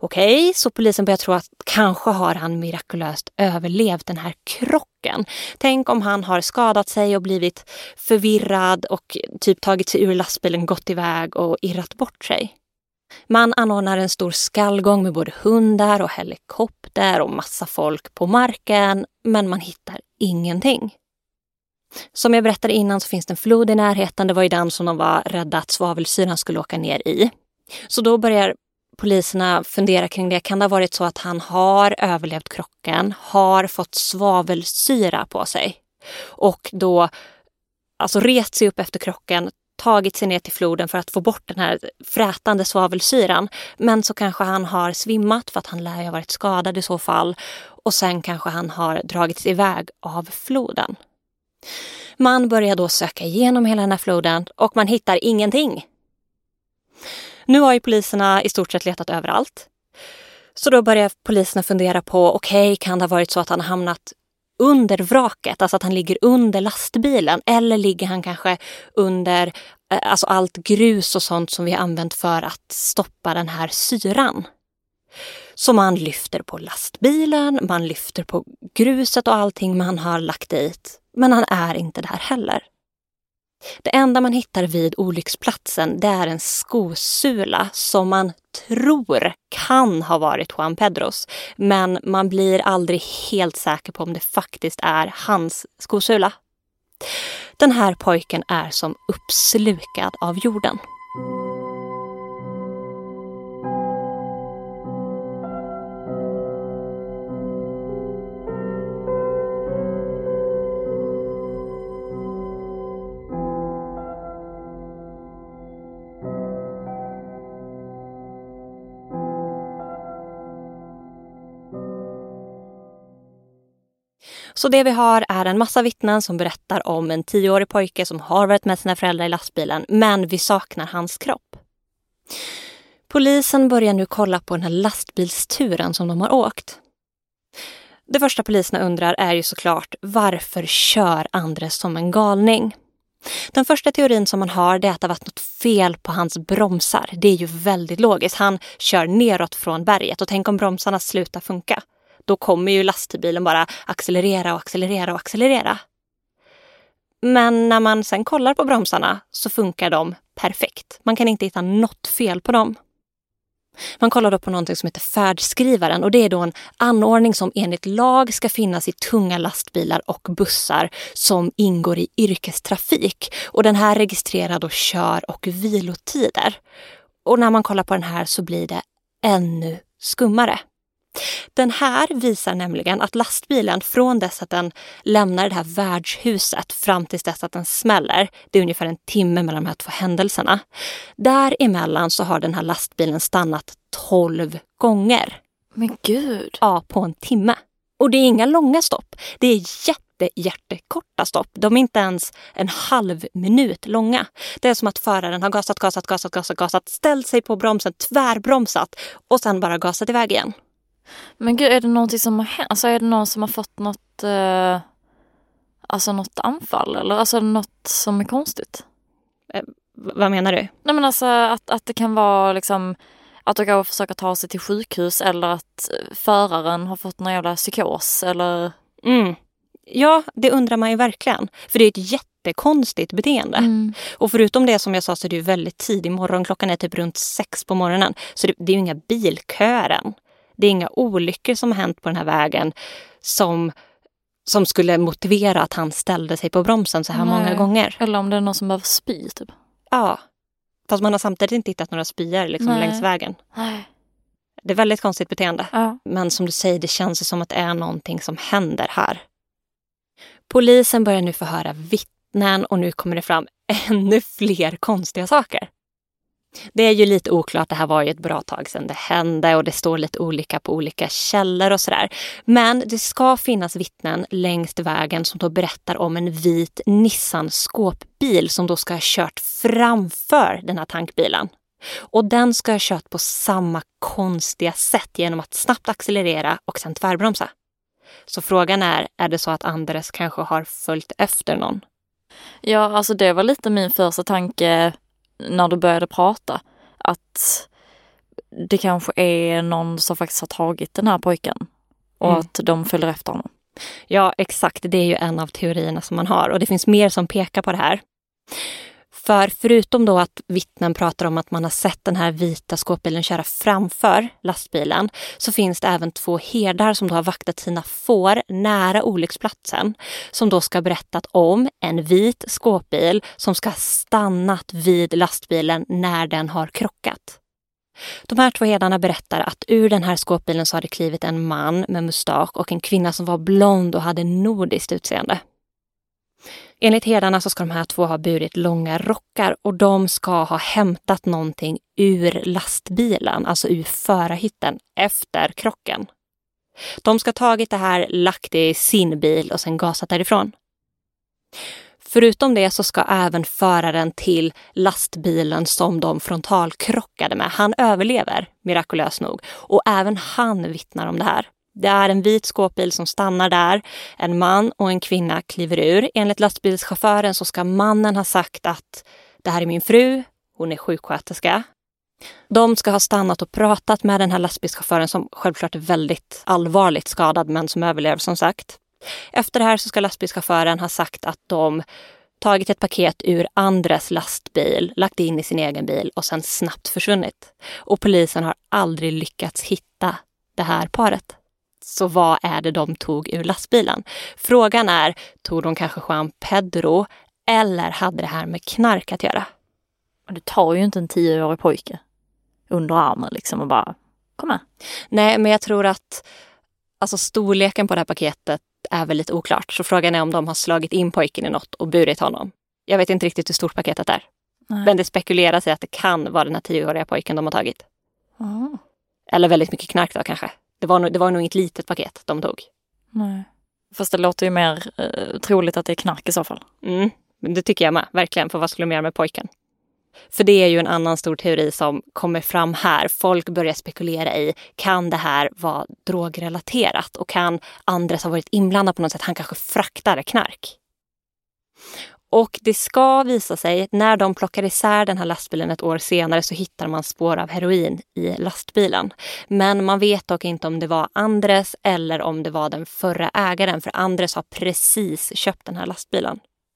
Okej, så polisen börjar tro att kanske har han mirakulöst överlevt den här krocken. Tänk om han har skadat sig och blivit förvirrad och typ tagit sig ur lastbilen, gått iväg och irrat bort sig. Man anordnar en stor skallgång med både hundar och helikopter och massa folk på marken, men man hittar ingenting. Som jag berättade innan så finns det en flod i närheten. Det var ju den som de var rädda att svavelsyran skulle åka ner i. Så då börjar poliserna fundera kring det. Kan det ha varit så att han har överlevt krocken, har fått svavelsyra på sig och då alltså rest sig upp efter krocken, tagit sig ner till floden för att få bort den här frätande svavelsyran. Men så kanske han har svimmat för att han lär ju ha varit skadad i så fall. Och sen kanske han har dragits iväg av floden. Man börjar då söka igenom hela den här floden och man hittar ingenting. Nu har ju poliserna i stort sett letat överallt. Så då börjar poliserna fundera på, okej, kan det ha varit så att han har hamnat under vraket, alltså att han ligger under lastbilen, eller ligger han kanske under alltså allt grus och sånt som vi har använt för att stoppa den här syran. Så man lyfter på lastbilen, man lyfter på gruset och allting man har lagt dit, men han är inte där heller. Det enda man hittar vid olycksplatsen, det är en skosula som man tror kan ha varit Juan Pedros. Men man blir aldrig helt säker på om det faktiskt är hans skosula. Den här pojken är som uppslukad av jorden. Så det vi har är en massa vittnen som berättar om en 10-årig pojke som har varit med sina föräldrar i lastbilen, men vi saknar hans kropp. Polisen börjar nu kolla på den här lastbilsturen som de har åkt. Det första poliserna undrar är ju såklart, varför kör Andres som en galning? Den första teorin som man har är att det har varit något fel på hans bromsar. Det är ju väldigt logiskt. Han kör neråt från berget och tänk om bromsarna slutar funka. Då kommer ju lastbilen bara accelerera och accelerera och accelerera. Men när man sen kollar på bromsarna så funkar de perfekt. Man kan inte hitta något fel på dem. Man kollar då på någonting som heter färdskrivaren och det är då en anordning som enligt lag ska finnas i tunga lastbilar och bussar som ingår i yrkestrafik. Och den här registrerar då kör- och vilotider. Och när man kollar på den här så blir det ännu skummare. Den här visar nämligen att lastbilen från dess att den lämnar det här värdshuset fram till dess att den smäller, det är ungefär en timme mellan de här två händelserna. Däremellan så har den här lastbilen stannat 12 gånger. Men gud! Ja, på en timme. Och det är inga långa stopp. Det är jättekorta stopp. De är inte ens en halv minut långa. Det är som att föraren har gasat, ställt sig på bromsen, tvärbromsat och sen bara gasat iväg igen. Men gud, är det någonting som har hänt? Alltså är det någon som har fått något något anfall eller alltså något som är konstigt? Vad menar du? Nej men alltså att det kan vara liksom att de går och försöka ta sig till sjukhus eller att föraren har fått någon jävla psykos eller... Ja, det undrar man ju verkligen. För det är ett jättekonstigt beteende. Och förutom det som jag sa så är det ju väldigt tidig morgon. Klockan är typ runt 6 på morgonen. Så det är ju inga bilköer än. Det är inga olyckor som har hänt på den här vägen som skulle motivera att han ställde sig på bromsen så här många gånger. Eller om det är någon som behöver spy typ. Ja, fast man har samtidigt inte hittat några spyor liksom längs vägen. Nej. Det är väldigt konstigt beteende. Ja. Men som du säger, det känns som att det är någonting som händer här. Polisen börjar nu förhöra vittnen och nu kommer det fram ännu fler konstiga saker. Det är ju lite oklart, det här var ju ett bra tag sedan det hände och det står lite olika på olika källor och sådär. Men det ska finnas vittnen längs vägen som då berättar om en vit Nissan skåpbil som då ska ha kört framför den här tankbilen. Och den ska ha kört på samma konstiga sätt genom att snabbt accelerera och sen tvärbromsa. Så frågan är det så att Andres kanske har följt efter någon? Ja, alltså det var lite min första tanke när du började prata. Att det kanske är någon som faktiskt har tagit den här pojken och att de följer efter honom. Ja, exakt. Det är ju en av teorierna som man har. Och det finns mer som pekar på det här. För förutom då att vittnen pratar om att man har sett den här vita skåpbilen köra framför lastbilen, så finns det även 2 herdar som då har vaktat sina får nära olycksplatsen, som då ska ha berättat om en vit skåpbil som ska ha stannat vid lastbilen när den har krockat. De här 2 herdarna berättar att ur den här skåpbilen så hade klivit en man med mustasch och en kvinna som var blond och hade nordiskt utseende. Enligt herdarna så ska de här 2 ha burit långa rockar och de ska ha hämtat någonting ur lastbilen, alltså ur förarhytten, efter krocken. De ska ha tagit det här, lagt det i sin bil och sen gasat därifrån. Förutom det så ska även föraren till lastbilen som de frontalkrockade med, han överlever mirakulöst nog, och även han vittnar om det här. Det är en vit skåpbil som stannar där. En man och en kvinna kliver ur. Enligt lastbilschauffören så ska mannen ha sagt att det här är min fru, hon är sjuksköterska. De ska ha stannat och pratat med den här lastbilschauffören som självklart är väldigt allvarligt skadad men som överlever som sagt. Efter det här så ska lastbilschauffören ha sagt att de tagit ett paket ur Andres lastbil, lagt in i sin egen bil och sen snabbt försvunnit. Och polisen har aldrig lyckats hitta det här paret. Så vad är det de tog ur lastbilen? Frågan är, tog de kanske Juan Pedro eller hade det här med knark att göra? Det tar ju inte en 10-årig pojke under armen liksom och bara, kom med. Nej, men jag tror att alltså, storleken på det här paketet är väl lite oklart. Så frågan är om de har slagit in pojken i något och burit honom. Jag vet inte riktigt hur stort paketet är. Nej. Men det spekuleras i att det kan vara den här 10-åriga pojken de har tagit. Mm. Eller väldigt mycket knark då kanske. Det var nog ett litet paket de tog. Nej. Fast det låter ju mer troligt att det är knark i så fall. Men det tycker jag med, verkligen. För vad skulle de göra med pojken? För det är ju en annan stor teori som kommer fram här. Folk börjar spekulera i, kan det här vara drogrelaterat? Och kan Andres ha varit inblandad på något sätt? Han kanske fraktar knark. Och det ska visa sig, när de plockar isär den här lastbilen ett år senare så hittar man spår av heroin i lastbilen. Men man vet dock inte om det var Andres eller om det var den förra ägaren, för Andres har precis köpt den här lastbilen.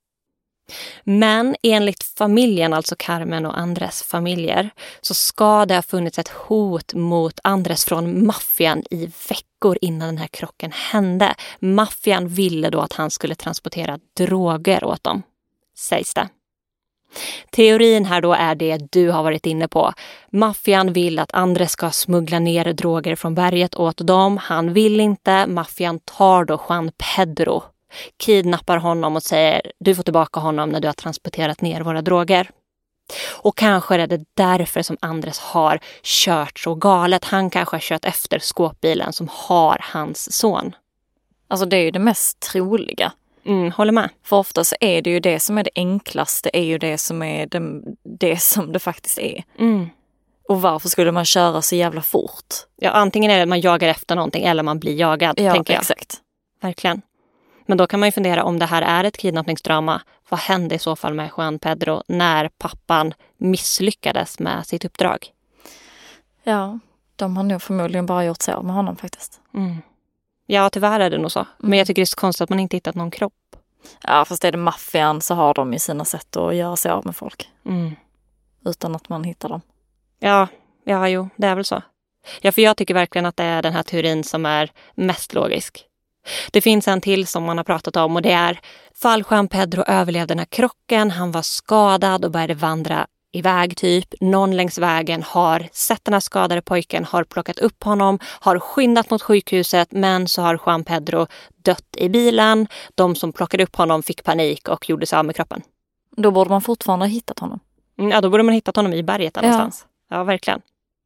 Men enligt familjen, alltså Carmen och Andres familjer, så ska det ha funnits ett hot mot Andres från maffian i veckor innan den här krocken hände. Maffian ville då att han skulle transportera droger åt dem, sägs det. Teorin här då är det du har varit inne på. Maffian vill att Andres ska smuggla ner droger från berget åt dem. Han vill inte. Maffian tar då Juan Pedro, kidnappar honom och säger, du får tillbaka honom när du har transporterat ner våra droger. Och kanske är det därför som Andres har kört så galet. Han kanske har kört efter skåpbilen som har hans son. Alltså det är ju det mest troliga. Håller med. För ofta så är det ju det som är det enklaste, är ju det som är det som det faktiskt är. Och varför skulle man köra så jävla fort? Ja, antingen är det att man jagar efter någonting eller man blir jagad, tänker jag. Exakt. Verkligen. Men då kan man ju fundera, om det här är ett kidnappningsdrama, vad hände i så fall med Juan Pedro när pappan misslyckades med sitt uppdrag? Ja, de har nog förmodligen bara gjort så med honom faktiskt. Ja, tyvärr är det nog så. Men jag tycker det är så konstigt att man inte hittat någon kropp. Ja, fast är det maffian så har de ju sina sätt att göra sig av med folk. Utan att man hittar dem. Ja, jo, det är väl så. Ja, för jag tycker verkligen att det är den här teorin som är mest logisk. Det finns en till som man har pratat om och det är fall Juan Pedro överlevde den här krocken. Han var skadad och började vandra iväg typ. Någon längs vägen har sett den här skadade pojken, har plockat upp honom, har skyndat mot sjukhuset, men så har Juan Pedro dött i bilen. De som plockade upp honom fick panik och gjorde sig av med kroppen. Då borde man fortfarande ha hittat honom. Ja, då borde man ha hittat honom i berget någonstans. Ja, verkligen.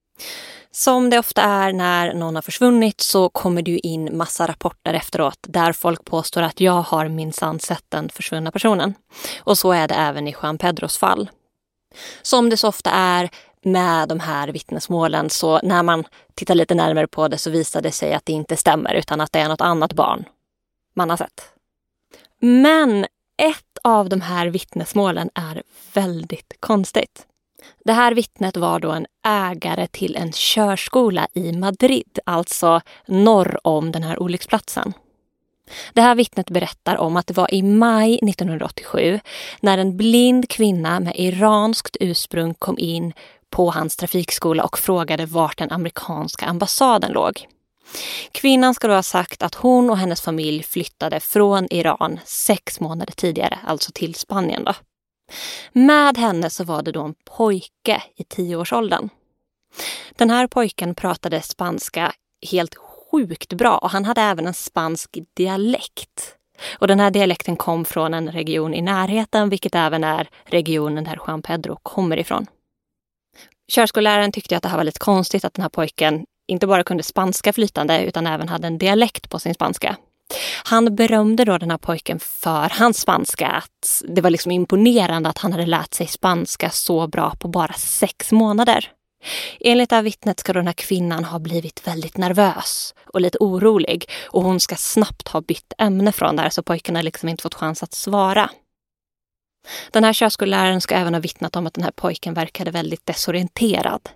Som det ofta är när någon har försvunnit så kommer det ju in massa rapporter efteråt där folk påstår att jag har minsann sett den försvunna personen. Och så är det även i Juan Pedros fall. Som det så ofta är med de här vittnesmålen, så när man tittar lite närmare på det så visar det sig att det inte stämmer utan att det är något annat barn man har sett. Men ett av de här vittnesmålen är väldigt konstigt. Det här vittnet var då en ägare till en körskola i Madrid, alltså norr om den här olycksplatsen. Det här vittnet berättar om att det var i maj 1987 när en blind kvinna med iranskt ursprung kom in på hans trafikskola och frågade vart den amerikanska ambassaden låg. Kvinnan ska då ha sagt att hon och hennes familj flyttade från Iran 6 månader tidigare, alltså till Spanien då. Med henne så var det då en pojke i 10-årsåldern. Den här pojken pratade spanska helt sjukt bra och han hade även en spansk dialekt. Och den här dialekten kom från en region i närheten, vilket även är regionen där Juan Pedro kommer ifrån. Körskolläraren tyckte att det här var lite konstigt att den här pojken inte bara kunde spanska flytande utan även hade en dialekt på sin spanska. Han berömde då den här pojken för hans spanska, att det var liksom imponerande att han hade lärt sig spanska så bra på bara 6 månader. Enligt det här vittnet ska den här kvinnan ha blivit väldigt nervös och lite orolig och hon ska snabbt ha bytt ämne från där så pojken har liksom inte fått chans att svara. Den här körskolläraren ska även ha vittnat om att den här pojken verkade väldigt desorienterad.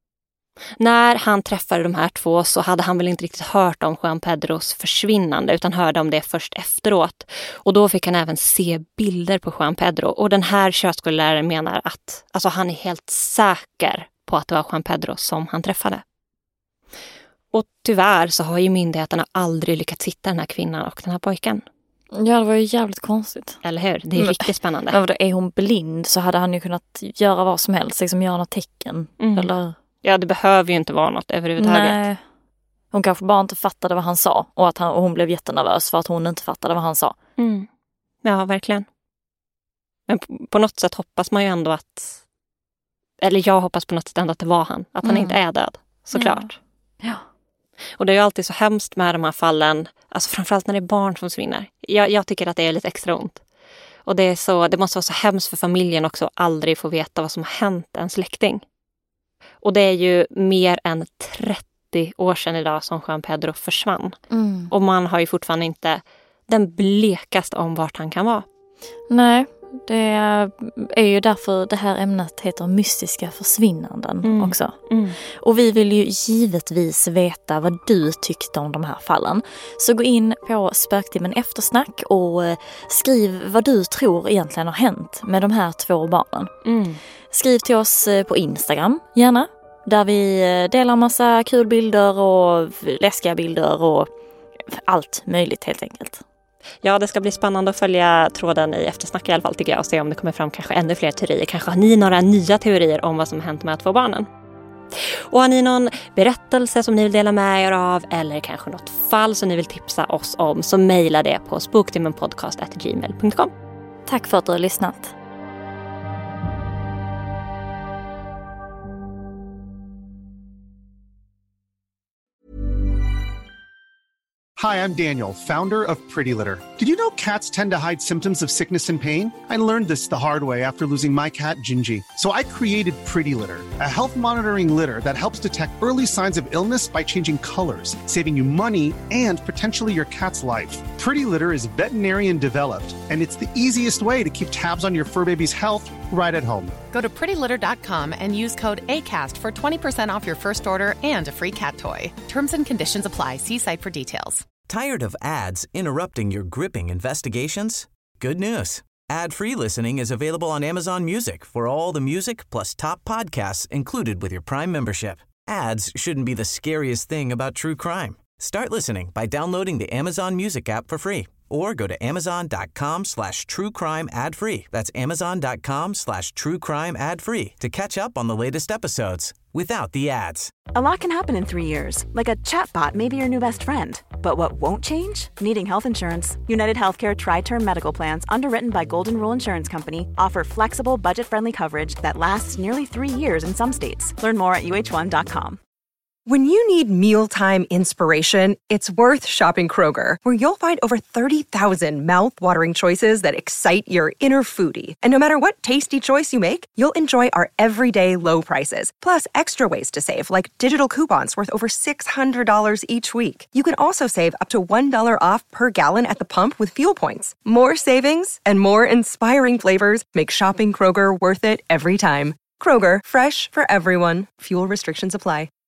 När han träffade de här två så hade han väl inte riktigt hört om Juan Pedros försvinnande utan hörde om det först efteråt. Och då fick han även se bilder på Juan Pedro. Och den här körskolläraren menar att han är helt säker på att det var Juan Pedro som han träffade. Och tyvärr så har ju myndigheterna aldrig lyckats hitta den här kvinnan och den här pojken. Ja, det var ju jävligt konstigt. Eller hur? Det är riktigt spännande. Men är hon blind så hade han ju kunnat göra vad som helst, liksom göra något tecken. Eller... Ja, det behöver ju inte vara något överhuvudtaget. Nej. Hon kanske bara inte fattade vad han sa och och hon blev jättenervös för att hon inte fattade vad han sa. Mm. Ja, verkligen. Men på något sätt hoppas man ju ändå att... Eller jag hoppas på något sätt ändå att det var han. Att han inte är död, såklart. Ja. Och det är ju alltid så hemskt med de här fallen. Alltså framförallt när det är barn som försvinner. Jag tycker att det är lite extra ont. Och det måste vara så hemskt för familjen också att aldrig få veta vad som har hänt en släkting. Och det är ju mer än 30 år sedan idag som Juan Pedro försvann. Och man har ju fortfarande inte den blekaste om vart han kan vara. Nej, det är ju därför det här ämnet heter mystiska försvinnanden också. Och vi vill ju givetvis veta vad du tyckte om de här fallen. Så gå in på Spöktimmen Eftersnack och skriv vad du tror egentligen har hänt med de här 2 barnen. Skriv till oss på Instagram, gärna. Där vi delar massa kul bilder och läskiga bilder och allt möjligt helt enkelt. Ja, det ska bli spännande att följa tråden i Eftersnack i alla fall tycker jag och se om det kommer fram kanske ännu fler teorier. Kanske har ni några nya teorier om vad som har hänt med 2 barnen. Och har ni någon berättelse som ni vill dela med er av eller kanske något fall som ni vill tipsa oss om så mejla det på spoktimmenpodcast@gmail.com. Tack för att du har lyssnat. Hi, I'm Daniel, founder of Pretty Litter. Did you know cats tend to hide symptoms of sickness and pain? I learned this the hard way after losing my cat, Gingy. So I created Pretty Litter, a health monitoring litter that helps detect early signs of illness by changing colors, saving you money and potentially your cat's life. Pretty Litter is veterinarian developed, and it's the easiest way to keep tabs on your fur baby's health right at home. Go to prettylitter.com and use code ACAST for 20% off your first order and a free cat toy. Terms and conditions apply. See site for details. Tired of ads interrupting your gripping investigations? Good news. Ad-free listening is available on Amazon Music for all the music plus top podcasts included with your Prime membership. Ads shouldn't be the scariest thing about true crime. Start listening by downloading the Amazon Music app for free or go to amazon.com/truecrime ad-free. That's amazon.com/truecrime ad-free to catch up on the latest episodes without the ads. A lot can happen in 3 years, like a chatbot may be your new best friend. But what won't change? Needing health insurance. United Healthcare Tri-Term Medical Plans, underwritten by Golden Rule Insurance Company, offer flexible, budget-friendly coverage that lasts nearly 3 years in some states. Learn more at uh1.com. When you need mealtime inspiration, it's worth shopping Kroger, where you'll find over 30,000 mouth-watering choices that excite your inner foodie. And no matter what tasty choice you make, you'll enjoy our everyday low prices, plus extra ways to save, like digital coupons worth over $600 each week. You can also save up to $1 off per gallon at the pump with fuel points. More savings and more inspiring flavors make shopping Kroger worth it every time. Kroger, fresh for everyone. Fuel restrictions apply.